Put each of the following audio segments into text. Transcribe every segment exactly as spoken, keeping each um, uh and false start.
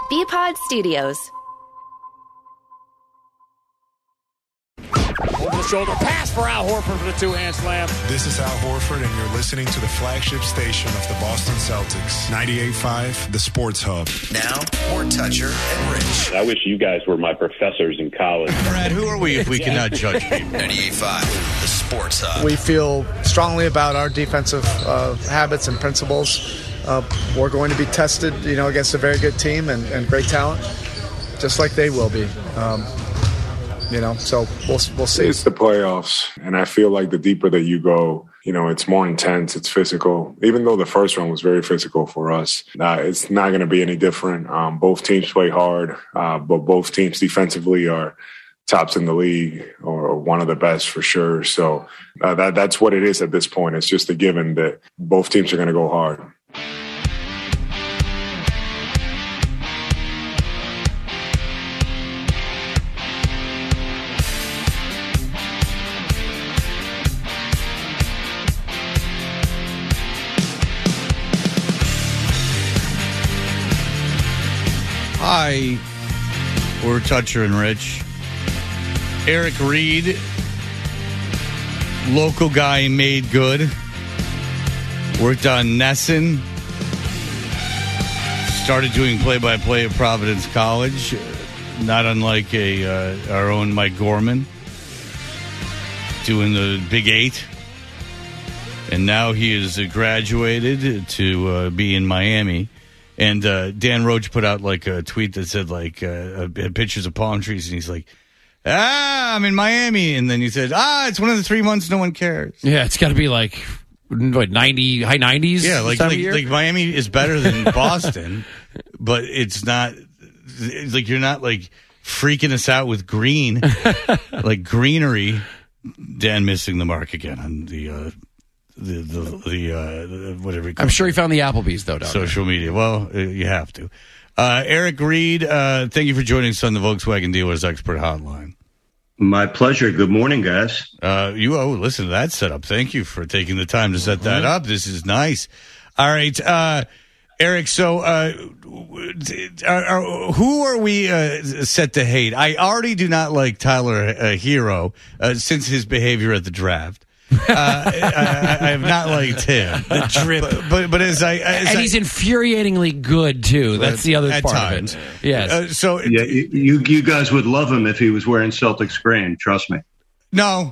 B-Pod Studios. Over the shoulder pass for Al Horford for the two-hand slam. This is Al Horford, and you're listening to the flagship station of the Boston Celtics, ninety-eight point five, The Sports Hub. Now, more Toucher and Rich. I wish you guys were my professors in college. Brad, who are we if we cannot judge people? ninety-eight point five, The Sports Hub. We feel strongly about our defensive uh, habits and principles. Uh, we're going to be tested, you know, against a very good team and, and great talent, just like they will be. Um, You know, so we'll we'll see. It's the playoffs, and I feel like the deeper that you go, you know, it's more intense, it's physical. Even though the first round was very physical for us, uh, it's not going to be any different. Um, both teams play hard, uh, but both teams defensively are tops in the league or one of the best for sure. So uh, that that's what it is at this point. It's just a given that both teams are going to go hard. Hi, we're Toucher and Rich. Eric Reed, local guy made good. Worked on Nesson. Started doing play-by-play at Providence College, not unlike a uh, our own Mike Gorman, doing the Big Eight. And now he is graduated to uh, be in Miami. And uh, Dan Roach put out like a tweet that said like uh, had pictures of palm trees, and he's like, "Ah, I'm in Miami," and then he said, "Ah, it's one of the three months no one cares." Yeah, it's got to be like what ninety high nineties. Yeah, like like, like Miami is better than Boston, but it's not. It's like you're not like freaking us out with green, like greenery. Dan missing the mark again on the. Uh, The the the, uh, the whatever. I'm sure he found the Applebee's though. Down social there. media. Well, uh, you have to. Uh, Eric Reed, uh, thank you for joining us on the Volkswagen Dealers Expert Hotline. My pleasure. Good morning, guys. Uh, you oh, listen to that setup. Thank you for taking the time to set that up. This is nice. All right, uh, Eric. So, uh, are, are, who are we uh, set to hate? I already do not like Tyler uh, Hero uh, since his behavior at the draft. uh, I, I have not liked him. The drip, but but, but as I as and I, he's infuriatingly good too. That's the other at part times. of it. Yes. Uh, so Yeah, you you guys would love him if he was wearing Celtics green. Trust me. No,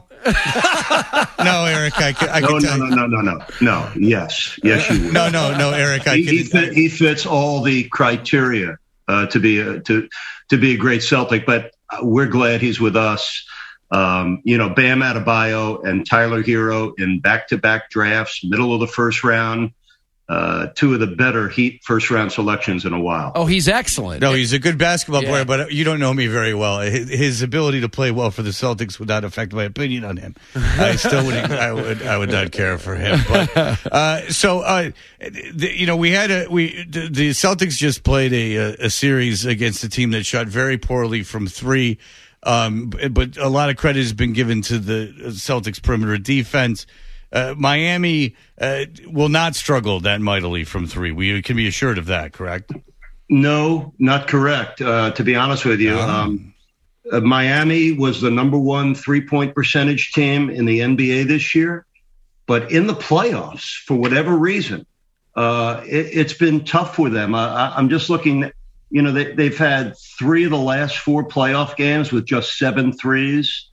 no, Eric. I, I no, can no, tell no, no, no, no, no. Yes, yes, you would. No, no, no, Eric. I he, can, he, fit, he fits all the criteria uh, to be a, to to be a great Celtic. But we're glad he's with us. Um, you know, Bam Adebayo and Tyler Hero in back-to-back drafts, middle of the first round, uh, two of the better Heat first-round selections in a while. Oh, he's excellent. No, he's a good basketball Yeah. player, but you don't know me very well. His, his ability to play well for the Celtics would not affect my opinion on him. I still would, I would, I would not care for him. But uh, so, uh, the, you know, we had a we the, the Celtics just played a, a series against a team that shot very poorly from three. Um, but a lot of credit has been given to the Celtics perimeter defense. Uh, Miami uh, will not struggle that mightily from three. We can be assured of that, correct? No, not correct. Uh, to be honest with you, Oh. um, uh, Miami was the number one three-point percentage team in the N B A this year. But in the playoffs, for whatever reason, uh, it, it's been tough for them. I, I'm just looking – You know, they, they've had three of the last four playoff games with just seven threes.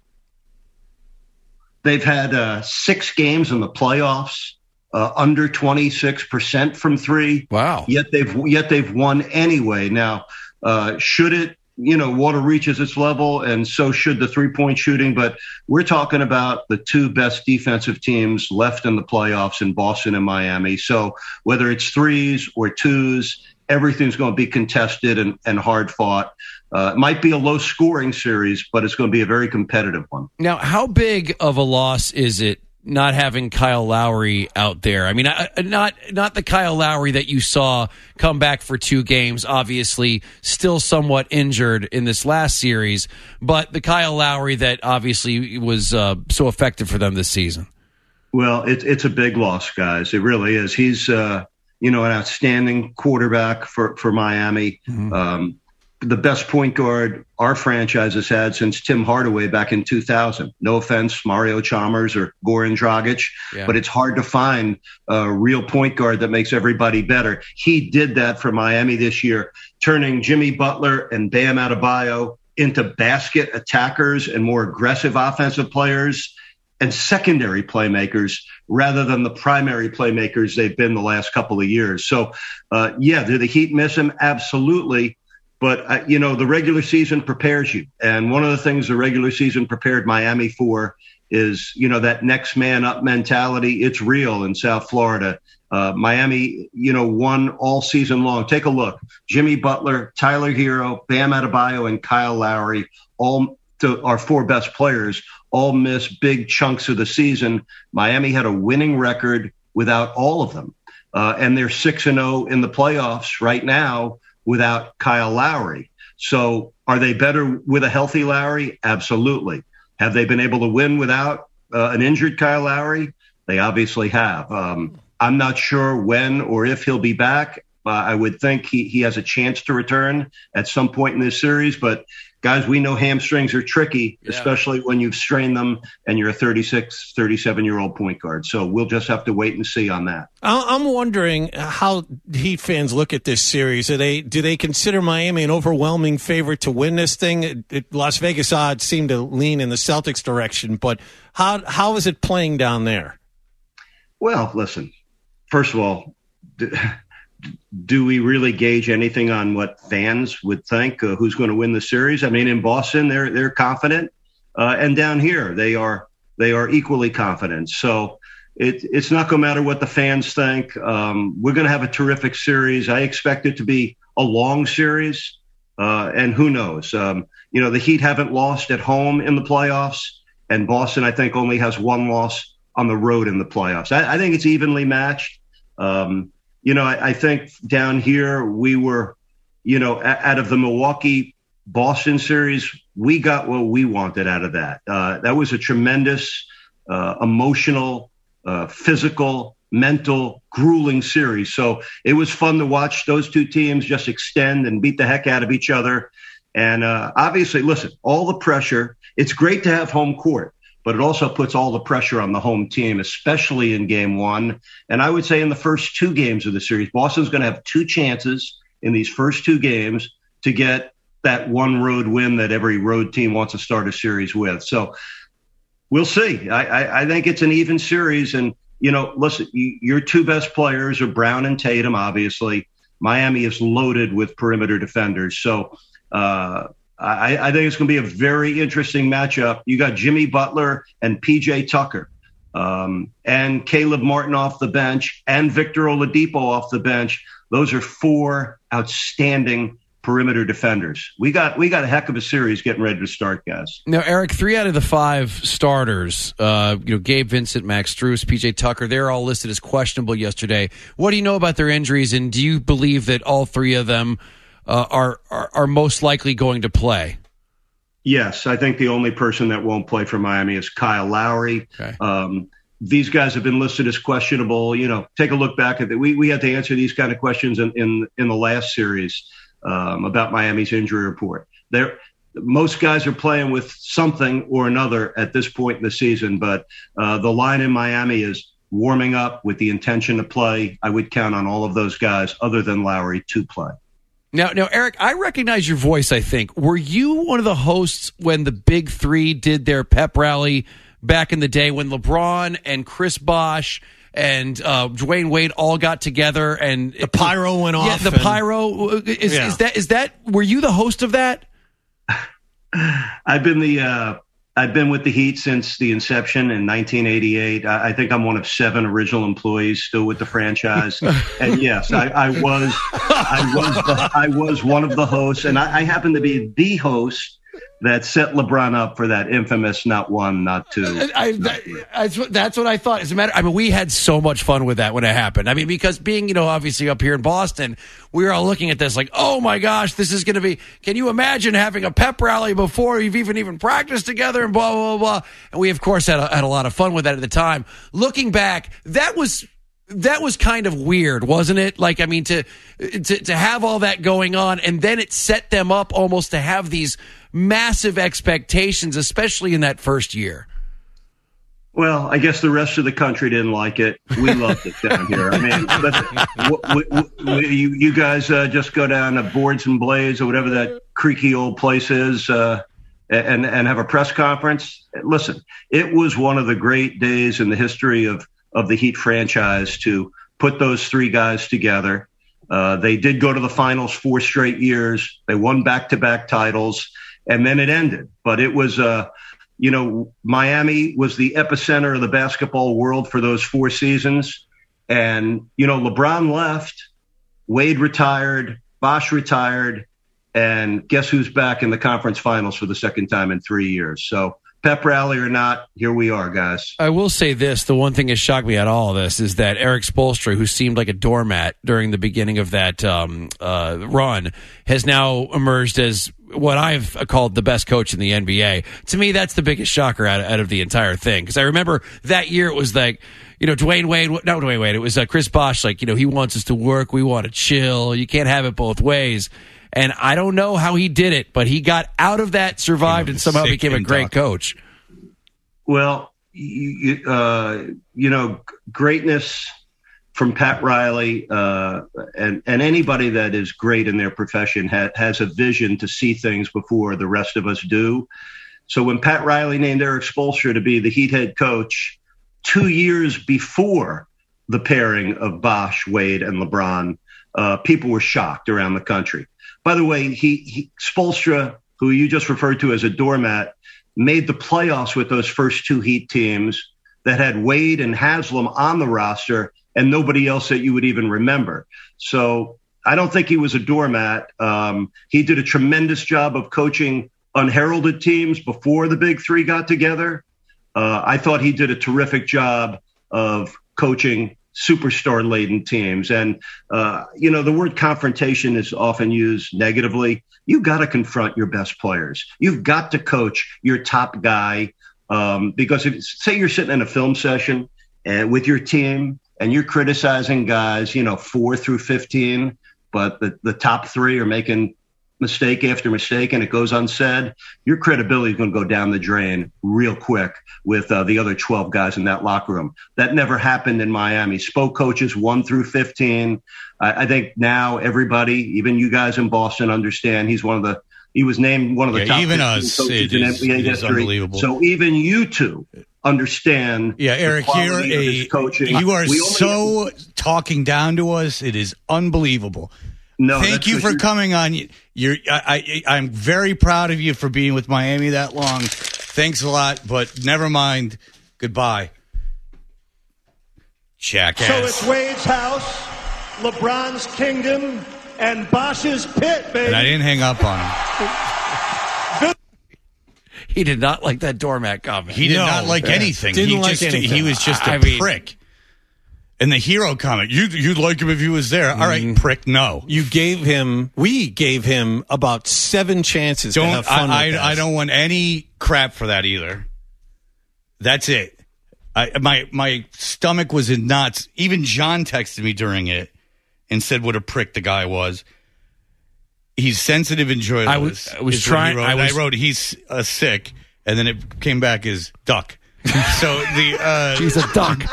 They've had uh, six games in the playoffs uh, under twenty-six percent from three. Wow. Yet they've yet they've won anyway. Now, uh, should it, you know, water reaches its level, and so should the three-point shooting. But we're talking about the two best defensive teams left in the playoffs in Boston and Miami. So whether it's threes or twos, everything's going to be contested and, and hard fought. Uh, it might be a low scoring series, but it's going to be a very competitive one. Now, how big of a loss is it not having Kyle Lowry out there? I mean, not not the Kyle Lowry that you saw come back for two games, obviously still somewhat injured in this last series, but the Kyle Lowry that obviously was uh, so effective for them this season. Well, it, it's a big loss, guys. It really is. He's, uh, you know, an outstanding quarterback for, for Miami. Mm-hmm. Um, the best point guard our franchise has had since Tim Hardaway back in two thousand. No offense, Mario Chalmers or Goran Dragic, yeah. but it's hard to find a real point guard that makes everybody better. He did that for Miami this year, turning Jimmy Butler and Bam Adebayo into basket attackers and more aggressive offensive players and secondary playmakers rather than the primary playmakers they've been the last couple of years. So, uh, yeah, do the Heat miss him? Absolutely. But, uh, you know, the regular season prepares you. And one of the things the regular season prepared Miami for is, you know, that next man up mentality. It's real in South Florida. Uh, Miami, you know, won all season long. Take a look. Jimmy Butler, Tyler Hero, Bam Adebayo, and Kyle Lowry, all to our four best players, all missed big chunks of the season. Miami had a winning record without all of them. Uh, and they're six and oh in the playoffs right now without Kyle Lowry. So are they better with a healthy Lowry? Absolutely. Have they been able to win without uh, an injured Kyle Lowry? They obviously have. Um, I'm not sure when or if he'll be back. Uh, I would think he, he has a chance to return at some point in this series. But, guys, we know hamstrings are tricky, yeah. especially when you've strained them and you're a thirty-six, thirty-seven-year-old point guard. So we'll just have to wait and see on that. I'm wondering how Heat fans look at this series. Are they, do they consider Miami an overwhelming favorite to win this thing? It, it, Las Vegas odds seem to lean in the Celtics direction. But how how is it playing down there? Well, listen, first of all, do we really gauge anything on what fans would think uh, who's going to win the series? I mean, in Boston, they're they're confident, uh, and down here they are they are equally confident. So it, it's not going to matter what the fans think. Um, we're going to have a terrific series. I expect it to be a long series, uh, and who knows? Um, you know, the Heat haven't lost at home in the playoffs, and Boston, I think, only has one loss on the road in the playoffs. I, I think it's evenly matched. Um, You know, I, I think down here we were, you know, a, out of the Milwaukee-Boston series, we got what we wanted out of that. Uh, that was a tremendous, uh, emotional, uh, physical, mental, grueling series. So it was fun to watch those two teams just extend and beat the heck out of each other. And uh, obviously, listen, all the pressure, it's great to have home court, but it also puts all the pressure on the home team, especially in game one. And I would say in the first two games of the series, Boston's going to have two chances in these first two games to get that one road win that every road team wants to start a series with. So we'll see. I, I, I think it's an even series. And, you know, listen, you, your two best players are Brown and Tatum, obviously. Miami is loaded with perimeter defenders. So, uh, I, I think it's going to be a very interesting matchup. You got Jimmy Butler and P J Tucker um, and Caleb Martin off the bench and Victor Oladipo off the bench. Those are four outstanding perimeter defenders. We got we got a heck of a series getting ready to start, guys. Now, Eric, three out of the five starters, uh, you know, Gabe Vincent, Max Strus, P J Tucker, they're all listed as questionable yesterday. What do you know about their injuries, and do you believe that all three of them Uh, are, are are most likely going to play? Yes, I think the only person that won't play for Miami is Kyle Lowry. Okay. Um, these guys have been listed as questionable. You know, take a look back at it. We we had to answer these kind of questions in in, in the last series um, about Miami's injury report. There, most guys are playing with something or another at this point in the season, but uh, the line in Miami is warming up with the intention to play. I would count on all of those guys, other than Lowry, to play. Now, now, Eric, I recognize your voice, I think. Were you one of the hosts when the Big Three did their pep rally back in the day when LeBron and Chris Bosh and uh, Dwayne Wade all got together and the pyro went off? Yeah, the and, pyro. Is, yeah. is that is that? Were you the host of that? I've been the uh, I've been with the Heat since the inception in nineteen eighty-eight. I, I think I'm one of seven original employees still with the franchise. And yes, I, I was I was the, I was one of the hosts, and I, I happen to be the host that set LeBron up for that infamous not one, not two. I, not I, that's, what, that's what I thought. As a matter, I mean, we had so much fun with that when it happened. I mean, because being, you know, obviously up here in Boston, we were all looking at this like, oh my gosh, this is going to be. Can you imagine having a pep rally before you've even even practiced together and blah blah blah? And we of course had a, had a lot of fun with that at the time. Looking back, that was. that was kind of weird, wasn't it? Like, I mean, to, to to have all that going on, and then it set them up almost to have these massive expectations, especially in that first year. Well, I guess the rest of the country didn't like it. We loved it down here. I mean, listen, w- w- w- you, you guys uh, just go down to Boards and Blades or whatever that creaky old place is uh, and, and have a press conference. Listen, it was one of the great days in the history of, of the Heat franchise to put those three guys together. Uh, they did go to the finals four straight years. They won back-to-back titles, and then it ended. But it was uh, – you know, Miami was the epicenter of the basketball world for those four seasons. And, you know, LeBron left, Wade retired, Bosh retired, and guess who's back in the conference finals for the second time in three years? So pep rally or not, here we are, guys. I will say this. The one thing that shocked me at all of this is that Eric Spoelstra, who seemed like a doormat during the beginning of that um, uh, run, has now emerged as what I've called the best coach in the N B A. To me, that's the biggest shocker out of, out of the entire thing. Because I remember that year it was like, you know, Dwayne Wade, not Dwayne Wade, it was uh, Chris Bosh, like, you know, he wants us to work, we want to chill, you can't have it both ways. And I don't know how he did it, but he got out of that, survived, and somehow became a great coach. Well, you, uh, you know, greatness from Pat Riley uh, and, and anybody that is great in their profession ha- has a vision to see things before the rest of us do. So when Pat Riley named Eric Spoelstra to be the Heat head coach two years before the pairing of Bosh, Wade, and LeBron, uh, people were shocked around the country. By the way, he, he Spoelstra, who you just referred to as a doormat, made the playoffs with those first two Heat teams that had Wade and Haslam on the roster and nobody else that you would even remember. So I don't think he was a doormat. Um, he did a tremendous job of coaching unheralded teams before the big three got together. Uh, I thought he did a terrific job of coaching superstar-laden teams. And, uh, you know, the word confrontation is often used negatively. You got to confront your best players. You've got to coach your top guy. Um, because if, say you're sitting in a film session and with your team and you're criticizing guys, you know, four through fifteen, but the, the top three are making mistake after mistake and it goes unsaid, your credibility is going to go down the drain real quick with uh, the other twelve guys in that locker room. That never happened in Miami. Spoke coaches one through fifteen. I, I think now everybody, even you guys in Boston, understand he's one of the, he was named one of the yeah, top even us, coaches in is, N B A it history. is unbelievable. So even you two understand. Yeah, Eric, you're a, coaching. you are We only so have, talking down to us. It is unbelievable. No, thank you for coming on. You're, I, I, I'm very proud of you for being with Miami that long. Thanks a lot, but never mind. Goodbye. Jackass. So it's Wade's house, LeBron's kingdom, and Bosh's pit, baby. And I didn't hang up on him. He did not like that doormat comment. He did No, not like uh, anything. didn't He like just, anything. He was just a I mean- prick. And the hero comment, you, you'd like him if he was there. All right, prick, no. You gave him, we gave him about seven chances to Don't have fun I, with I, I us. don't want any crap for that either. That's it. I, my my stomach was in knots. Even John texted me during it and said what a prick the guy was. He's sensitive and joyless. I was- I was is what he trying- wrote. I And was- I wrote he's uh, sick, and then it came back as duck. So the uh, He's a duck.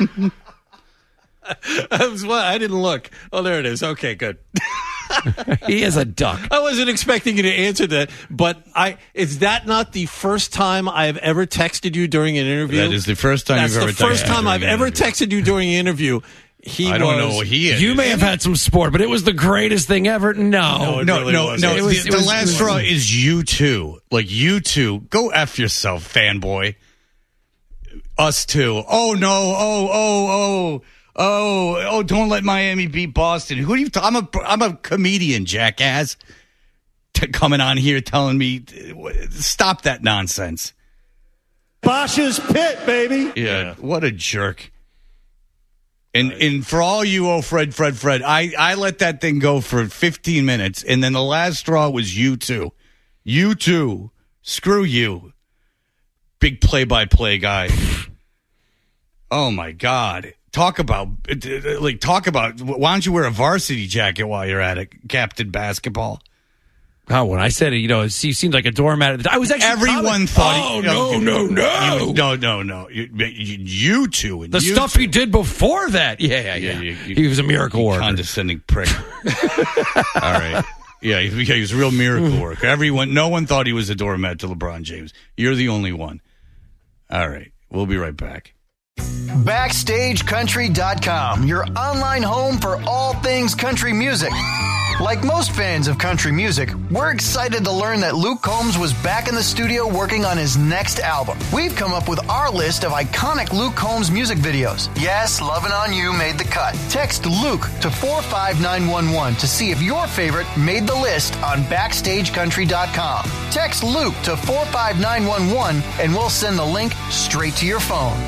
I, was, well, I didn't look. Oh, there it is. Okay, good. He is a duck. I wasn't expecting you to answer that, but I is that not the first time I have ever texted you during an interview? that is the first time That's you've ever the first texted me time I've during an ever interview. texted you during an interview. He I don't was, know what he is. You may have had some sport, but it was the greatest thing ever. No. it No, really no, wasn't. no. It was- the it the was- last it was- straw is you two. Like you two. Go F yourself, fanboy. Us two. Oh no. Oh oh oh oh oh. Don't let Miami beat Boston. Who do you? T- I'm a I'm a comedian, jackass. T- coming on here telling me stop that nonsense. Bosh's pit, baby. Yeah. What a jerk. And and for all you, oh Fred, Fred, Fred, I, I let that thing go for fifteen minutes, and then the last straw was you two. You two. Screw you. Big play-by-play guy. Oh, my God. talk about like talk about. Why don't you wear a varsity jacket while you're at it, Captain Basketball? Oh, when I said it, you know, it seemed like a doormat. At the time. I was actually everyone comment- thought. Oh he, no, you, no, no, you, no, no, no! You, you, you two and the you stuff two. he did before that. Yeah, yeah, yeah. you, you, he was a miracle worker. Condescending prick. All right. Yeah, he, he was a real miracle worker. Everyone, no one thought he was a doormat to LeBron James. You're the only one. All right, we'll be right back. Backstage Country dot com, your online home for all things country music. Like most fans of country music, we're excited to learn that Luke Combs was back in the studio working on his next album. We've come up with our list of iconic Luke Combs music videos. Yes, Lovin' On You made the cut. Text Luke to four five nine one one to see if your favorite made the list on Backstage Country dot com. Text Luke to four five nine one one and we'll send the link straight to your phone.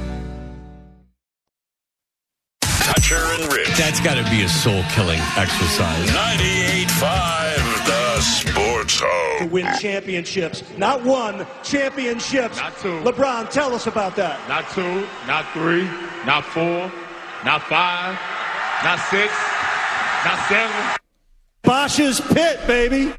Toucher and Rich. That's got to be a soul-killing exercise. ninety-eight point five, the Sports Home. To win championships. Not one, championships. Not two. LeBron, tell us about that. Not two, not three, not four, not five, not six, not seven. Bosch's Pit, baby.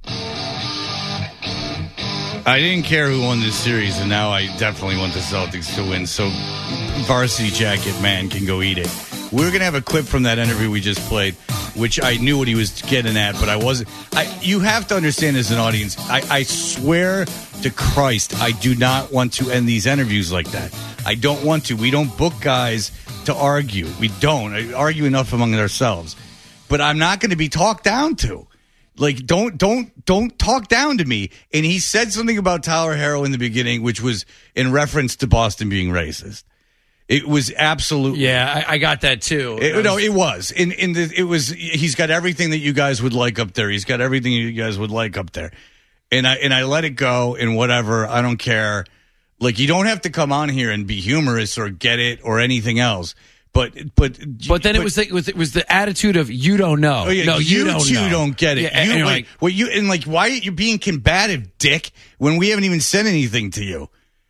I didn't care who won this series, and now I definitely want the Celtics to win. So, varsity jacket man can go eat it. We're going to have a clip from that interview we just played, which I knew what he was getting at, but I wasn't. I, you have to understand as an audience, I, I swear to Christ, I do not want to end these interviews like that. I don't want to. We don't book guys to argue. We don't. I argue enough among ourselves. But I'm not going to be talked down to. Like, don't, don't, don't talk down to me. And he said something about Tyler Herro in the beginning, which was in reference to Boston being racist. It was absolutely. Yeah, I, I got that too. It, was, no, it was. In in the it was. He's got everything that you guys would like up there. He's got everything you guys would like up there. And I and I let it go and whatever. I don't care. Like, you don't have to come on here and be humorous or get it or anything else. But but but then but, it was the, it was it was the attitude of you don't know. Oh yeah, no, you, you don't two know. don't get it. Yeah, you, and like, like, well, you and like why are you being combative, dick? When we haven't even said anything to you.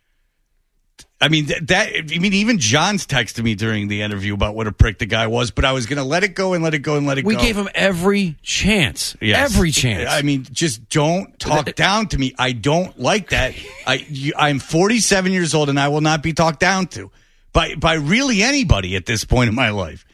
I mean, that, that, I mean, even John's texted me during the interview about what a prick the guy was, but I was going to let it go and let it go and let it we go. We gave him every chance. Yes. Every chance. I mean, just don't talk down to me. I don't like that. I, you, I'm forty-seven years old and I will not be talked down to by, by really anybody at this point in my life.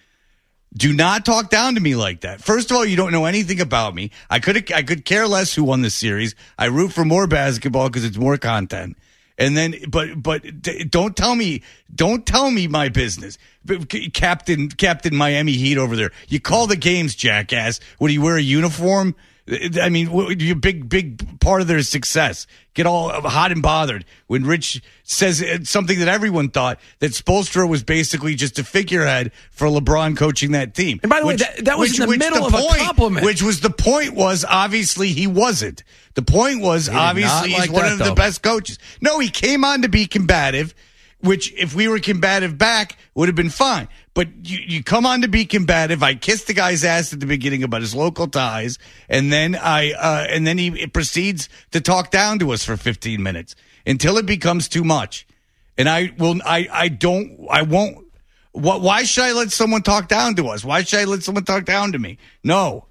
Do not talk down to me like that. First of all, you don't know anything about me. I could, I could care less who won this series. I root for more basketball because it's more content. And then, but, but don't tell me, don't tell me my business. Captain, Captain Miami Heat over there. You call the games, jackass. What, do you wear a uniform? I mean, you're a big, big part of their success. Get all hot and bothered when Rich says something that everyone thought, that Spoelstra was basically just a figurehead for LeBron coaching that team. And by the which, way, that, that was which, in the middle the of point, a compliment. Which was the point was, obviously, he wasn't. The point was, he obviously, he's like one that, of though. the best coaches. No, he came on to be combative, which if we were combative back would have been fine. But you, you come on to be combative. I kissed the guy's ass at the beginning about his local ties, and then I uh, and then he proceeds to talk down to us for fifteen minutes until it becomes too much. And I will, I, I don't, I won't. What? Why should I let someone talk down to us? Why should I let someone talk down to me? No,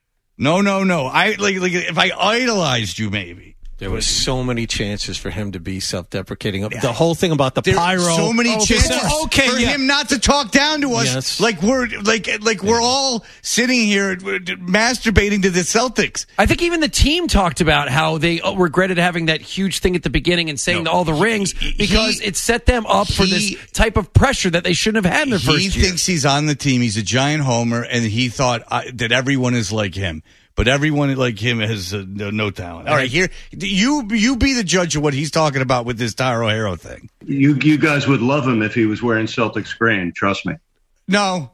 no, no, no. I like, like if I idolized you, maybe. There was so many chances for him to be self-deprecating. The whole thing about the there pyro. So many oh, chances okay, for yeah. him not to talk down to us. Yes. Like we're like like we're all sitting here masturbating to the Celtics. I think even the team talked about how they regretted having that huge thing at the beginning and saying No, all the rings he, because he, it set them up for he, this type of pressure that they shouldn't have had in their first he year. He thinks he's on the team. He's a giant homer, and he thought uh, that everyone is like him. But everyone like him has uh, no, no talent. All right, here you you be the judge of what he's talking about with this Tyro Herro thing. You you guys would love him if he was wearing Celtics green. Trust me. No,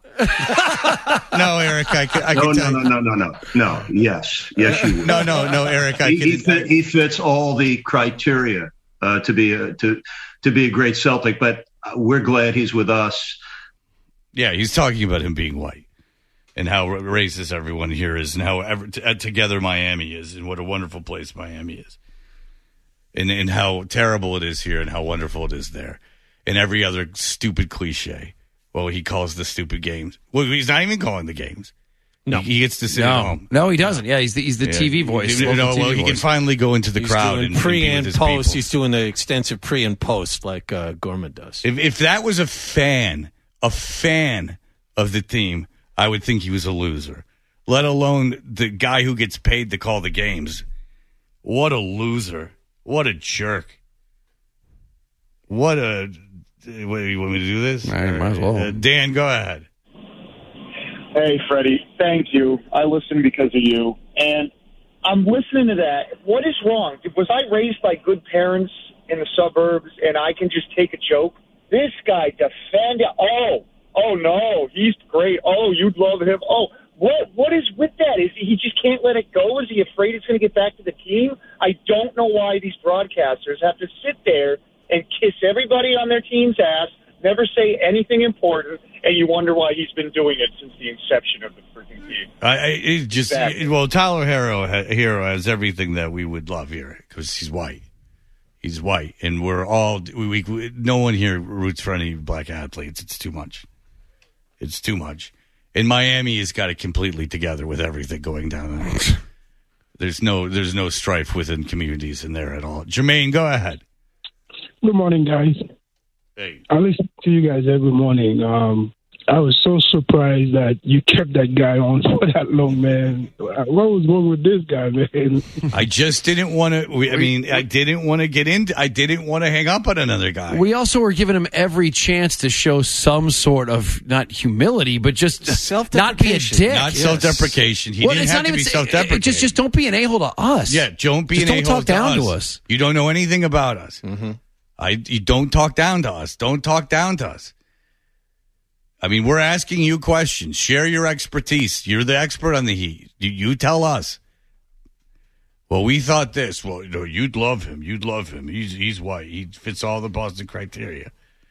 no, Eric. I, I no, can no, tell no, you. no, no, no, no. Yes, yes, you would. No, no, no, Eric. I he, can. he, fit, he fits all the criteria uh, to be a, to to be a great Celtic. But we're glad he's with us. Yeah, he's talking about him being white. And how racist everyone here is, and how ever, t- together Miami is, and what a wonderful place Miami is, and and how terrible it is here, and how wonderful it is there, and every other stupid cliche. Well, he calls the stupid games. Well, he's not even calling the games. No, he, he gets to sit no. at home. No, he doesn't. Yeah, he's the he's the Yeah. T V voice. No, no, T V well, he voice. can finally go into the he's crowd doing and pre and be and with his post. people. He's doing the extensive pre and post like uh, Gorman does. If, if that was a fan, a fan of the team, I would think he was a loser. Let alone the guy who gets paid to call the games. What a loser! What a jerk! What a. What, you want me to do this? I might as well. Uh, Dan, go ahead. Hey, Freddie, thank you. I listen because of you. And I'm listening to that. What is wrong? Was I raised by good parents in the suburbs and I can just take a joke? This guy defended. Oh, oh, no, he's great. Oh, you'd love him. Oh, what? what is with that? Is he just can't let it go? Is he afraid it's going to get back to the team? I don't know why these broadcasters have to sit there and kiss everybody on their team's ass, never say anything important, and you wonder why he's been doing it since the inception of the freaking team. I, I it just Exactly. well, Tyler Hero, Hero has everything that we would love here because he's white. He's white, and we're all we, we. No one here roots for any black athletes. It's too much. It's too much. And Miami has got it completely together with everything going down there. There's no, there's no strife within communities in there at all. Jermaine, go ahead. Good morning, guys. Hey. I listen to you guys every morning. Um, I was so surprised that you kept that guy on for that long, man. What was wrong with this guy, man? I just didn't want to. I mean, I didn't want to get into. I didn't want to hang up on another guy. We also were giving him every chance to show some sort of not humility, but just not be a dick. Not self-deprecation. He Well, didn't it's have not to be even- self-deprecating. Just, just don't be an a-hole to us. Yeah, don't be Just an don't a-hole talk down to to us. us. You don't know anything about us. Mm-hmm. I you don't talk down to us. Don't talk down to us. I mean, we're asking you questions. Share your expertise. You're the expert on the Heat. You, you tell us. Well, we thought this. Well, you know, you'd love him. You'd love him. He's he's white. He fits all the Boston criteria.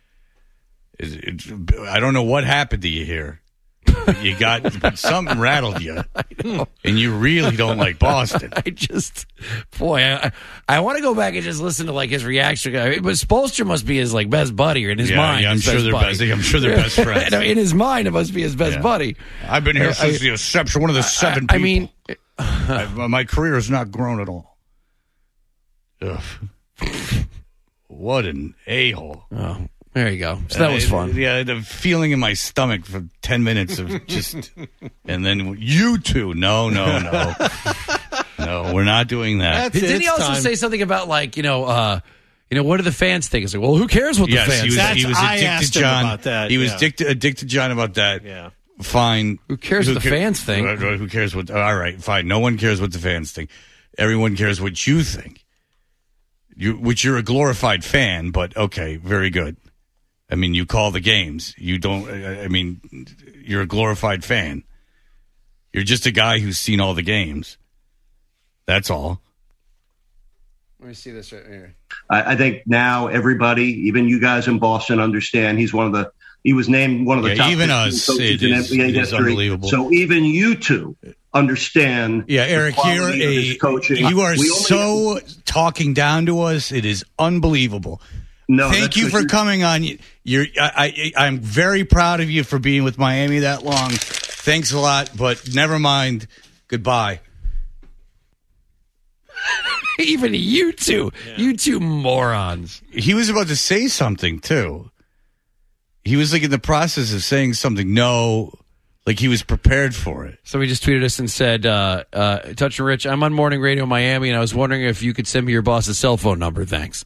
It, it, I don't know what happened to you here. You got something rattled you, I know. And you really don't like Boston. I just, boy, I, I want to go back and just listen to like his reaction. I mean, but Spoelstra must be his like best buddy, or in his Yeah, mind, yeah, I'm his sure best they're buddy. best- I'm sure they're best friends. No, in his mind, it must be his best Yeah. buddy. I've been here I- since I- the inception. One of the seven. I, I people. mean, I've- my career has not grown at all. Ugh. What an a-hole. Oh, there you go. So that was Uh, fun. yeah, the feeling in my stomach for ten minutes of just, and then you two. No, no, no, no. We're not doing that. Didn't he also say something about like you know, uh, you know, what do the fans think? It's like, well, who cares what Yes, the fans he was. think? He was I a dick asked to him John. about that, He was yeah. dick to, a dick to John about that. Yeah. Fine. Who cares what the ca- fans think? Uh, Who cares what? All right, fine. No one cares what the fans think. Everyone cares what you think. You, which you're a glorified fan, but okay, very good. I mean, you call the games. You don't. I mean, you're a glorified fan. You're just a guy who's seen all the games. That's all. Let me see this right here. I, I think now everybody, even you guys in Boston, understand he's one of the. He was named one of the Yeah, top even fifteen us, coaches it in is- N B A it is history. unbelievable. So even you two understand. Yeah, Eric, the you're quality of his a. coaching. You are We only- so talking down to us. It is unbelievable. No, Thank that's you what for you're- coming on. You're. I, I. I'm very proud of you for being with Miami that long. Thanks a lot, but never mind. Goodbye. Even you two, you two morons. He was about to say something too. He was like in the process of saying something. No, like he was prepared for it. So he just tweeted us and said, uh, uh, Touch and Rich, I'm on Morning Radio Miami, and I was wondering if you could send me your boss's cell phone number. Thanks.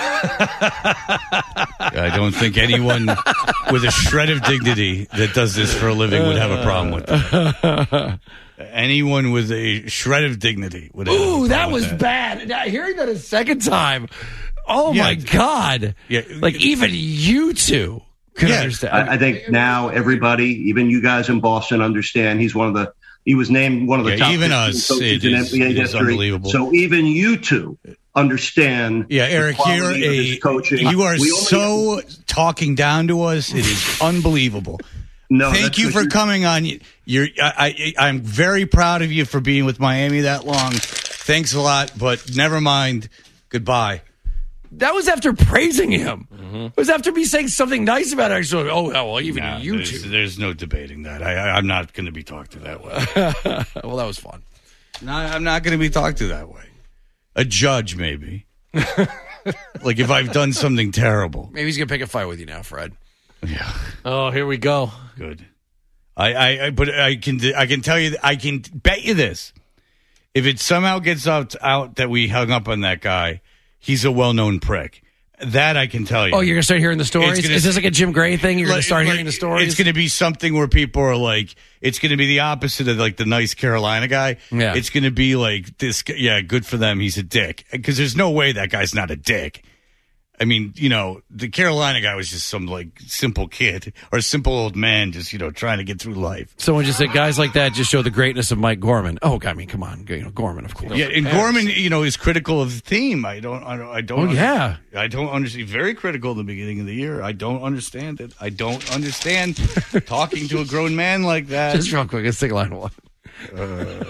I don't think anyone with a shred of dignity that does this for a living would have a problem with that. Anyone with a shred of dignity would have a Ooh, problem that with was that. bad. Now, hearing that a second time, oh Yeah. my God. Yeah. Like, even you two could Yeah. understand. I, I think now everybody, even you guys in Boston, understand he's one of the. He was named one of the Yeah, top even fifteen us, coaches it in is- N B A it is history. unbelievable. So even you two understand. Yeah, the Eric, you're quality of his a. coaching. You are We only- so talking down to us. It is unbelievable. No, Thank that's you what for you're- coming on. You're. I, I. I'm very proud of you for being with Miami that long. Thanks a lot, but never mind. Goodbye. That was after praising him. Mm-hmm. It was after me saying something nice about it. Actually, oh, well, even Nah, you there's, two. there's no debating that. I, I, I'm not going to be talked to that way. Well, that was fun. No, I'm not going to be talked to that way. A judge, maybe. Like if I've done something terrible. Maybe he's going to pick a fight with you now, Fred. Yeah. Oh, here we go. Good. I, I, I but I can, I can tell you, I can bet you this. If it somehow gets out, out that we hung up on that guy, he's a well-known prick. That I can tell you. Oh, you're going to start hearing the stories? Gonna, Is this like a Jim Gray thing? You're going to start like, hearing the stories? It's going to be something where people are like, it's going to be the opposite of like the nice Carolina guy. Yeah. It's going to be like this. Yeah, good for them. He's a dick. Because there's no way that guy's not a dick. I mean, you know, the Carolina guy was just some like simple kid or simple old man just, you know, trying to get through life. Someone just said guys like that just show the greatness of Mike Gorman. Oh, I mean, come on. You know, Gorman, of course. Yeah, and Gorman, you know, is critical of the team. I don't, I don't, I don't. Oh, under- yeah. I don't understand. Very critical at the beginning of the year. I don't understand it. I don't understand talking to a grown man like that. Just real quick, let's take line one. Uh,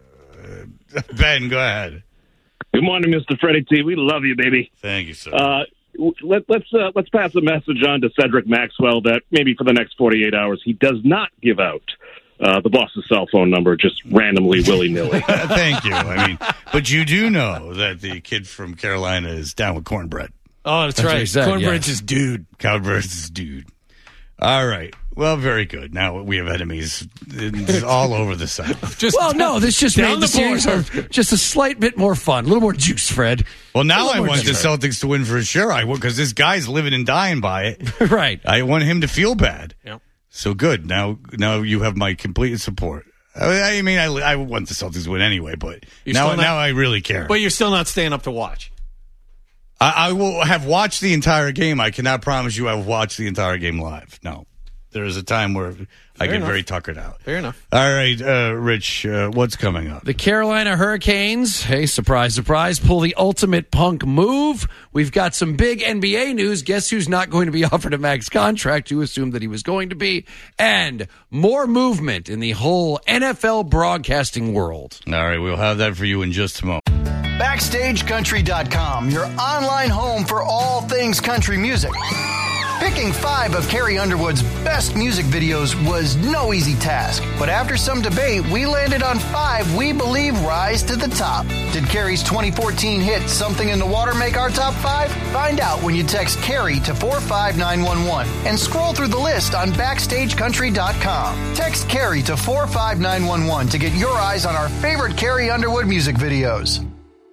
Ben, go ahead. Good morning, Mister Freddie T. We love you, baby. Thank you, sir. Uh, let, let's uh, let's pass a message on to Cedric Maxwell that maybe for the next forty-eight hours he does not give out uh, the boss's cell phone number just randomly, willy-nilly. Thank you. I mean, but you do know that the kid from Carolina is down with cornbread. Oh, that's, That's what he right. said, Cornbread's yeah. his dude. Cornbread's his dude. All right. Well, very good. Now we have enemies all over the South. Just well, no, this just down made the, the series board. are just a slight bit more fun. A little more juice, Fred. Well, now I more want the juice. Celtics to win for sure. I because this guy's living and dying by it. Right. I want him to feel bad. Yep. So good. Now, now you have my complete support. I, I mean, I, I want the Celtics to win anyway, but You're now, still not- now I really care. But you're still not staying up to watch. I, I will have watched the entire game. I cannot promise you I will watch the entire game live. No. There is a time where I get enough. very tuckered out. Fair enough. All right, uh, Rich, uh, what's coming up? The Carolina Hurricanes, hey, surprise, surprise, pull the ultimate punk move. We've got some big N B A news. Guess who's not going to be offered a max contract? You assumed that he was going to be. And more movement in the whole N F L broadcasting world. All right, we'll have that for you in just a moment. Backstage Country dot com, your online home for all things country music. Picking five of Carrie Underwood's best music videos was no easy task, but after some debate, we landed on five we believe rise to the top. Did Carrie's twenty fourteen hit Something in the Water make our top five? Find out when you text Carrie to four five nine one one and scroll through the list on Backstage Country dot com. Text Carrie to four five nine one one to get your eyes on our favorite Carrie Underwood music videos.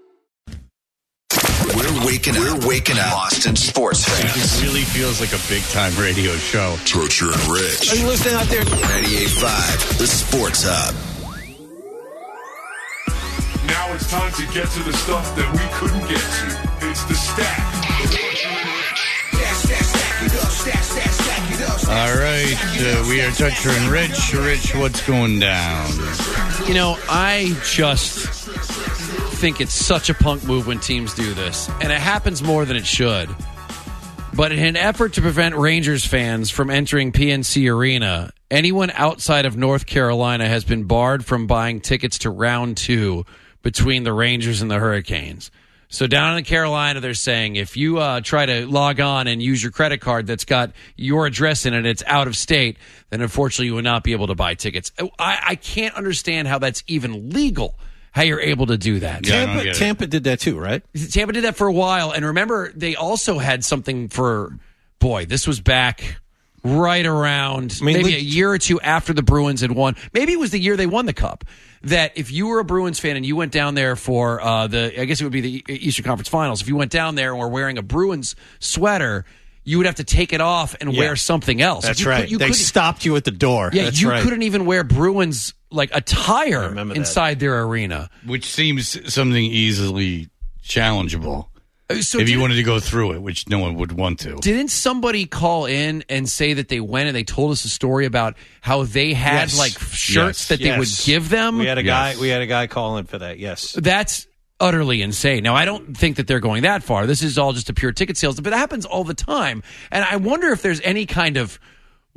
We're waking up. We're waking up. Boston sports fans. It really feels like a big time radio show. Toucher and Rich. Are you listening out there? ninety-eight point five, the Sports Hub. Now it's time to get to the stuff that we couldn't get to. It's the stack. All right, uh, we are Toucher and Rich. Rich, what's going down? You know, I just think it's such a punk move when teams do this, and it happens more than it should. But in an effort to prevent Rangers fans from entering P N C Arena, anyone outside of North Carolina has been barred from buying tickets to round two between the Rangers and the Hurricanes. So down in Carolina, they're saying if you uh, try to log on and use your credit card that's got your address in it, it's out of state, then unfortunately you will not be able to buy tickets. I, I can't understand how that's even legal, how you're able to do that. Yeah, I don't Tampa, get it. Tampa did that too, right? Tampa did that for a while. And remember, they also had something for, boy, this was back right around I mean, maybe le- a year or two after the Bruins had won. Maybe it was the year they won the Cup. That if you were a Bruins fan and you went down there for uh, the, I guess it would be the Eastern Conference Finals. If you went down there and were wearing a Bruins sweater, you would have to take it off and Yeah. wear something else. That's You could- right. you they couldn't- stopped you at the door. Yeah, That's you right. couldn't even wear Bruins like attire remember that. inside their arena. Which seems something easily challengeable. So if you did- wanted to go through it, which no one would want to. Didn't somebody call in and say that they went and they told us a story about how they had Yes. like shirts Yes. that they Yes. would give them? We had a Yes. guy. We had a guy calling for that. Yes. That's utterly insane. Now, I don't think that they're going that far. This is all just a pure ticket sales, but it happens all the time. And I wonder if there's any kind of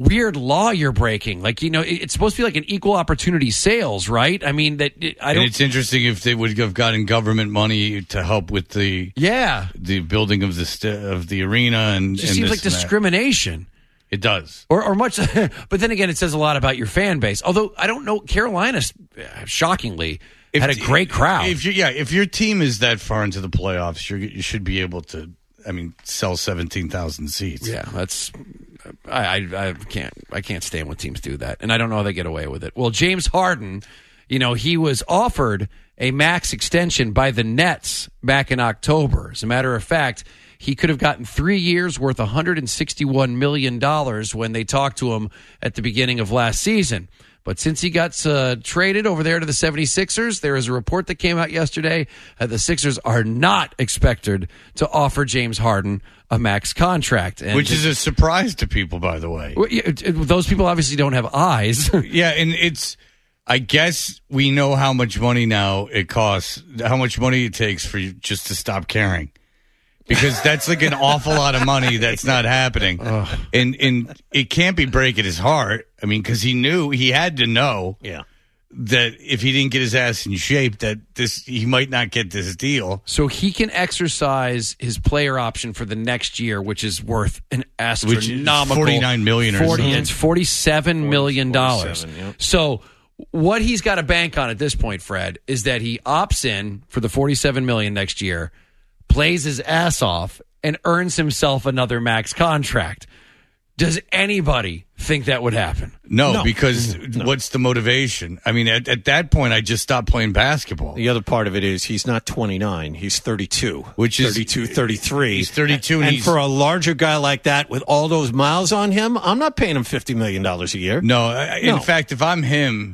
weird law you're breaking. Like, you know, it, it's supposed to be like an equal opportunity sales, right? I mean, that it, I don't. And it's interesting if they would have gotten government money to help with the yeah the building of the st- of the arena, and it just and seems this like and that. discrimination. It does, or or much. But then again, it says a lot about your fan base. Although I don't know, Carolina, shockingly, if, had a great crowd. If you, yeah, if your team is that far into the playoffs, you're, you should be able to. I mean, sell seventeen thousand seats. Yeah, that's. I, I I can't I can't stand when teams do that, and I don't know how they get away with it. Well, James Harden, you know, he was offered a max extension by the Nets back in October. As a matter of fact, he could have gotten three years worth one hundred sixty-one million dollars when they talked to him at the beginning of last season. But since he got uh, traded over there to the seventy-sixers, there is a report that came out yesterday that the Sixers are not expected to offer James Harden a max contract. And Which is a surprise to people, by the way. Well, yeah, it- it- those people obviously don't have eyes. Yeah, and it's, I guess we know how much money now it costs, how much money it takes for you just to stop caring. Because that's like an awful lot of money that's not happening. And and it can't be breaking his heart. I mean, because he knew, he had to know Yeah. that if he didn't get his ass in shape, that this he might not get this deal. So he can exercise his player option for the next year, which is worth an Which is astronomical forty-nine million dollars or forty, something. It's forty-seven million dollars. forty-seven, yep. So what he's got to bank on at this point, Fred, is that he opts in for the forty-seven million dollars next year, plays his ass off, and earns himself another max contract. Does anybody think that would happen? No, No. because what's the motivation? I mean, at, at that point, I just stopped playing basketball. The other part of it is he's not twenty-nine, he's thirty-two. Which is- thirty-two, thirty-three. He's thirty-two and And, he's- for a larger guy like that with all those miles on him, I'm not paying him fifty million dollars a year. No, I, No. in fact, if I'm him,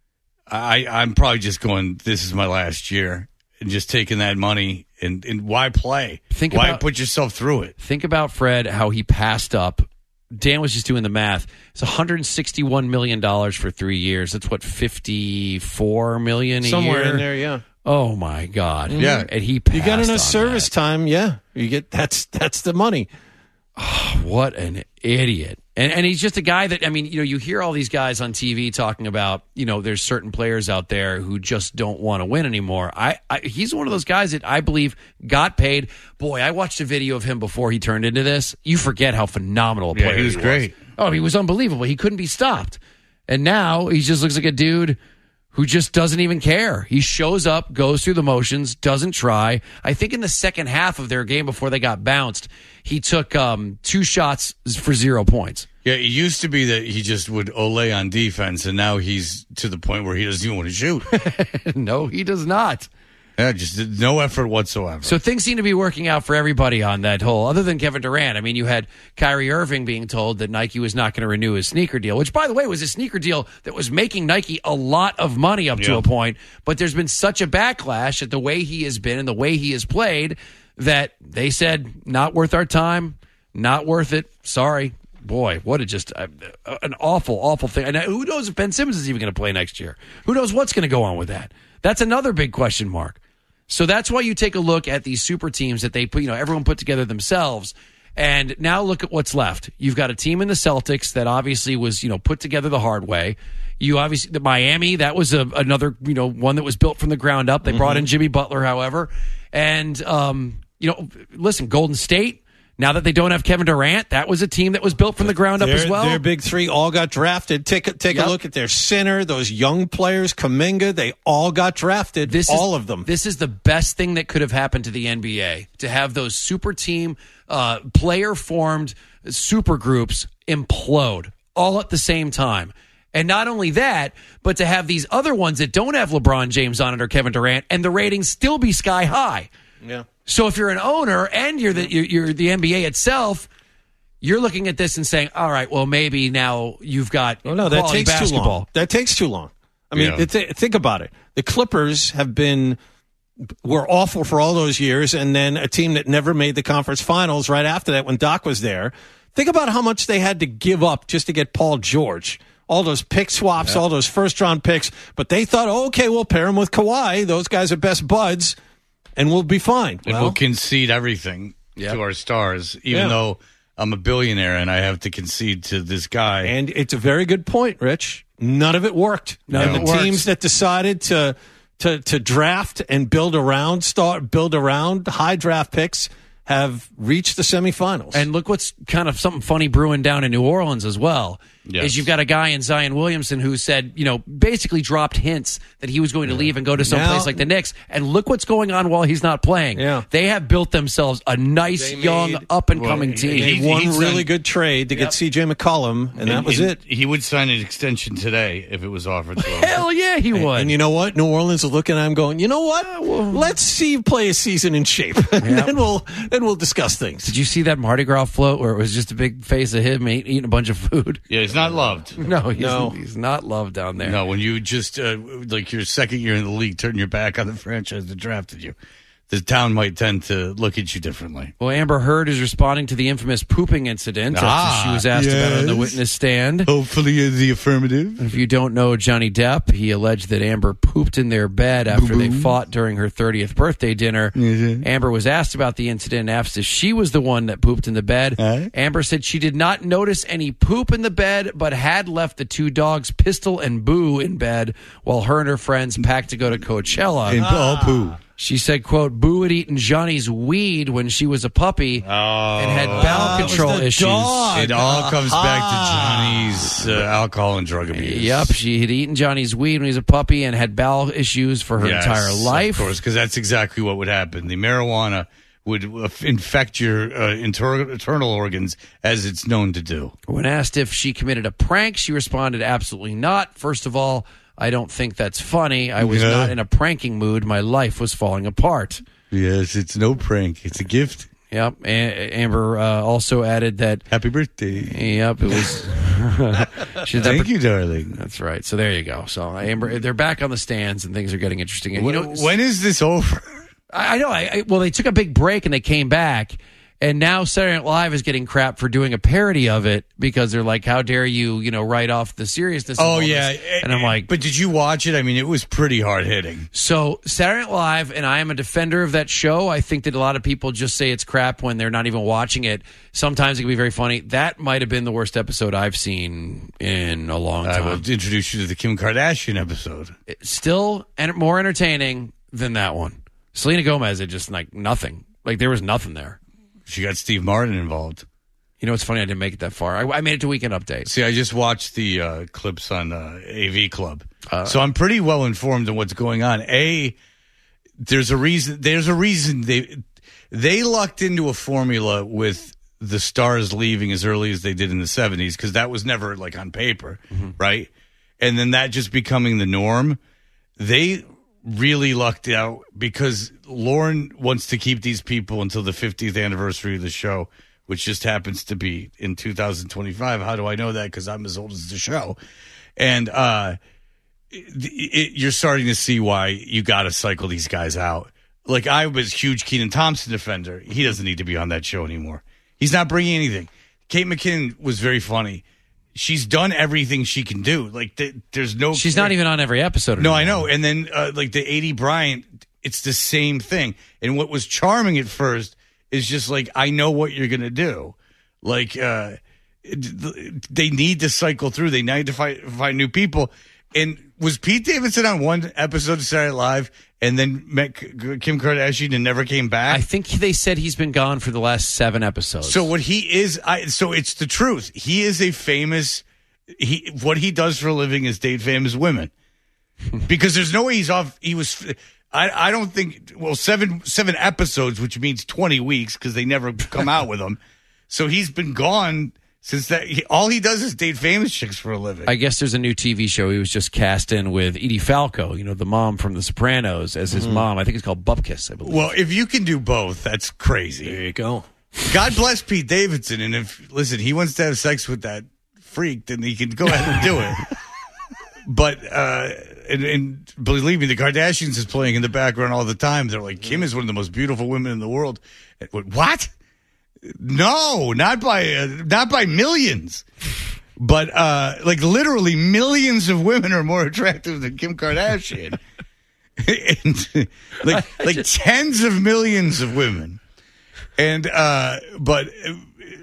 I, I'm probably just going, this is my last year, and just taking that money, and, and why play? Think why about- put yourself through it? Think about, Fred, how he passed up. Dan was just doing the math. It's one hundred sixty-one million dollars for three years. That's what, fifty-four million dollars a Somewhere year? in there, yeah. Oh, my God. Yeah. And he passed You got enough on service time, yeah. You get that's that's the money. that. What an idiot. And and he's just a guy that, I mean, you know, you hear all these guys on T V talking about, you know, there's certain players out there who just don't want to win anymore. I, I He's one of those guys that I believe got paid. Boy, I watched a video of him before he turned into this. You forget how phenomenal a Yeah, player he was great. Oh, he was unbelievable. He couldn't be stopped. And now he just looks like a dude who just doesn't even care. He shows up, goes through the motions, doesn't try. I think in the second half of their game before they got bounced, he took um, two shots for zero points. Yeah, it used to be that he just would olay on defense, and now he's to the point where he doesn't even want to shoot. No, he does not. Yeah, just no effort whatsoever. So things seem to be working out for everybody on that whole, other than Kevin Durant. I mean, you had Kyrie Irving being told that Nike was not going to renew his sneaker deal, which, by the way, was a sneaker deal that was making Nike a lot of money up to Yeah. a point. But there's been such a backlash at the way he has been and the way he has played that they said, not worth our time, not worth it. Sorry. Boy, what a just uh, an awful, awful thing. And who knows if Ben Simmons is even going to play next year? Who knows what's going to go on with that? That's another big question mark. So that's why you take a look at these super teams that they put, you know, everyone put together themselves. And now look at what's left. You've got a team in the Celtics that obviously was, you know, put together the hard way. You obviously, the Miami, that was a, another, you know, one that was built from the ground up. They mm-hmm. brought in Jimmy Butler, however. And, um, you know, listen, Golden State, now that they don't have Kevin Durant, that was a team that was built from the ground up Their- as well. Their big three all got drafted. Take a, take Yep. a look at their center, those young players, Kuminga, they all got drafted, This all is, of them. This is the best thing that could have happened to the N B A, to have those super team, uh, player-formed super groups implode all at the same time. And not only that, but to have these other ones that don't have LeBron James on it or Kevin Durant, and the ratings still be sky high. Yeah. So if you're an owner and you're the you're, you're the N B A itself, you're looking at this and saying, "All right, well, maybe now you've got Oh, no, that quality takes basketball." too long. That takes too long. I mean, Yeah. th- think about it. The Clippers have been were awful for all those years, and then a team that never made the conference finals right after that when Doc was there. Think about how much they had to give up just to get Paul George. All those pick swaps, Yeah. all those first-round picks. But they thought, oh, okay, we'll pair him with Kawhi. Those guys are best buds, and we'll be fine. And Well, we'll concede everything Yep. to our stars, even Yeah. though I'm a billionaire and I have to concede to this guy. And it's a very good point, Rich. None of it worked. None No. of the It teams works. that decided to to to draft and build around start build around high draft picks have reached the semifinals. And look what's kind of something funny brewing down in New Orleans as well. Yes. Is you've got a guy in Zion Williamson who said, you know, basically dropped hints that he was going to leave and go to some Now- place like the Knicks. And look what's going on while he's not playing. Yeah. They have built themselves a nice, They young, made- up and coming Well, team. They He- one he's really done- good trade to Yep. get C J McCollum, and, that was it. He would sign an extension today if it was offered to him. Hell yeah, he would. And you know what? New Orleans is looking at him going, you know what? Let's see you play a season in shape. and then we'll then we'll discuss things. Did you see that Mardi Gras float where it was just a big face of him eat- eating a bunch of food? Yeah, he's not loved. No, he's, No. he's not loved down there. No, when you just, uh, like your second year in the league, turn your back on the franchise that drafted you, the town might tend to look at you differently. Well, Amber Heard is responding to the infamous pooping incident after Ah, she was asked about it on the yes. witness stand. Hopefully the affirmative. If you don't know Johnny Depp, he alleged that Amber pooped in their bed after they fought during her thirtieth birthday dinner. Mhm. Amber was asked about the incident and asked if she was the one that pooped in the bed. Huh? Amber said she did not notice any poop in the bed, but had left the two dogs, Pistol and Boo, in bed while her and her friends packed to go to Coachella. And all poo. She said, quote, Boo had eaten Johnny's weed when she was a puppy Oh. and had bowel that was control the issues. dog. It all comes back to Ah. Johnny's uh, alcohol and drug abuse. Yep, she had eaten Johnny's weed when he was a puppy and had bowel issues for her Yes, entire life. Of course, because that's exactly what would happen. The marijuana would uh, infect your uh, inter- internal organs, as it's known to do. When asked if she committed a prank, she responded, absolutely not. First of all, I don't think that's funny. I was Yeah. not in a pranking mood. My life was falling apart. Yes, it's no prank. It's a gift. Yep. A- Amber uh, also added that. Happy birthday. Yep, it was. she said that Thank you, darling. That's right. So there you go. So Amber, they're back on the stands and things are getting interesting. And, you know, When- when is this over? I, I know. I, I, well, they took a big break and they came back. And now Saturday Night Live is getting crap for doing a parody of it because they're like, how dare you, you know, write off the seriousness of Oh, all yeah. this. And I'm like, But did you watch it? I mean, it was pretty hard hitting. so Saturday Night Live, and I am a defender of that show. I think that a lot of people just say it's crap when they're not even watching it. Sometimes it can be very funny. That might have been the worst episode I've seen in a long I time. will introduce you to the Kim Kardashian episode. Still and more entertaining than that one. Selena Gomez had just like nothing. Like there was nothing there. She got Steve Martin involved. You know, it's funny I didn't make it that far. I, I made it to Weekend Update. See, I just watched the uh, clips on uh, A V Club, Uh, so I'm pretty well informed on what's going on. A, there's a reason. There's a reason they they lucked into a formula with the stars leaving as early as they did in the seventies because that was never like on paper, Mm-hmm. right? And then that just becoming the norm. They really lucked out because Lauren wants to keep these people until the fiftieth anniversary of the show, which just happens to be in two thousand twenty-five. How do I know that? Because I'm as old as the show. And uh, it, it, you're starting to see why you got to cycle these guys out. Like, I was a huge Kenan Thompson defender. He doesn't need to be on that show anymore. He's not bringing anything. Kate McKinnon was very funny. She's done everything she can do. Like, th- there's no... She's not even on every episode. No, anymore. I know. And then, uh, like, the A D Bryant, it's the same thing. And what was charming at first is just like, I know what you're going to do. Like, uh, it- they need to cycle through. They need to find, find new people. And was Pete Davidson on one episode of Saturday Night Live and then met K- Kim Kardashian and never came back? I think they said he's been gone for the last seven episodes. So what he is, I, so it's the truth. He is a famous. He what he does for a living is date famous women, because there's no way he's off. He was. I I don't think. Well, seven seven episodes, which means twenty weeks, because they never come out with him. So he's been gone since that. He, all he does is date famous chicks for a living. I guess there's a new T V show he was just cast in with Edie Falco, you know, the mom from The Sopranos, as his Mhm. mom. I think it's called Bupkis, I believe. Well, if you can do both, that's crazy. There you go. God bless Pete Davidson, and if listen, he wants to have sex with that freak, then he can go ahead and do it. But uh, and, and believe me, the Kardashians is playing in the background all the time. They're like, Kim is one of the most beautiful women in the world. What? No, not by uh, not by millions, but uh, like literally millions of women are more attractive than Kim Kardashian, and like like tens of millions of women. And uh, but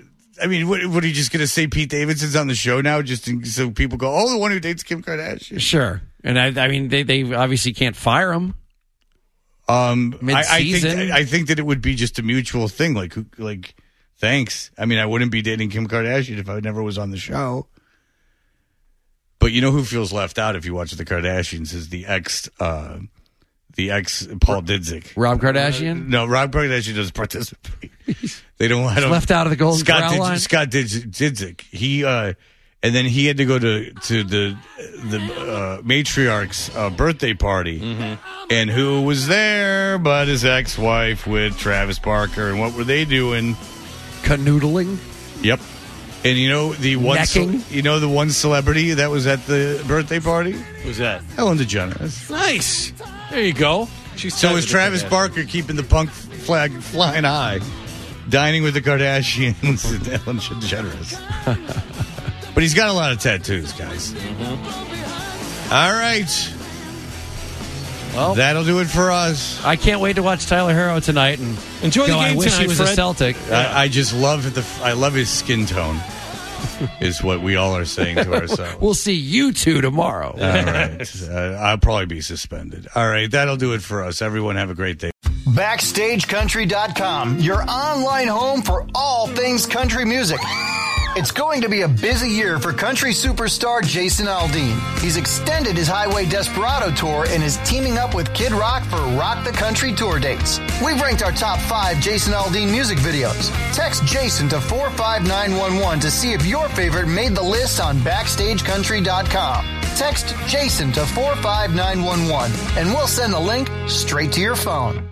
I mean, what, what are you just going to say? Pete Davidson's on the show now, just to, so people go, "Oh, the one who dates Kim Kardashian." Sure, and I, I mean, they, they obviously can't fire him. Um, I, I Mid-season? think I think that it would be just a mutual thing. Like, who- like, thanks. I mean, I wouldn't be dating Kim Kardashian if I never was on the show. But you know who feels left out if you watch the Kardashians is the ex, uh, the ex Paul Didzik. Rob Kardashian? Uh, no, Rob Kardashian doesn't participate. They don't. I don't left out of the Golden Scott Corral Did- line? Scott Didzik. Didzik. He uh, and then he had to go to to the the uh, matriarch's uh, birthday party, Mm-hmm. and who was there but his ex-wife with Travis Barker, and what were they doing? Canoodling. Yep. And you know the one, Necking? ce- you know the one celebrity that was at the birthday party? Who's that? Ellen DeGeneres. Nice. There you go. She's So tied is to the Travis Kardashians. Barker keeping the punk flag flying high, dining with the Kardashians and Ellen DeGeneres. But he's got a lot of tattoos, guys. Mm-hmm. All right. Well, that'll do it for us. I can't wait to watch Tyler Herro tonight and Enjoy the go, I game wish tonight, he was Fred. a Celtic. I, I just love the. I love his skin tone. Is what we all are saying to ourselves. We'll see you two tomorrow. All right. Uh, I'll probably be suspended. All right. That'll do it for us. Everyone have a great day. Backstage Country dot com, your online home for all things country music. It's going to be a busy year for country superstar Jason Aldean. He's extended his Highway Desperado tour and is teaming up with Kid Rock for Rock the Country tour dates. We've ranked our top five Jason Aldean music videos. Text Jason to four five nine one one to see if your favorite made the list on Backstage Country dot com. Text Jason to four five nine one one and we'll send the link straight to your phone.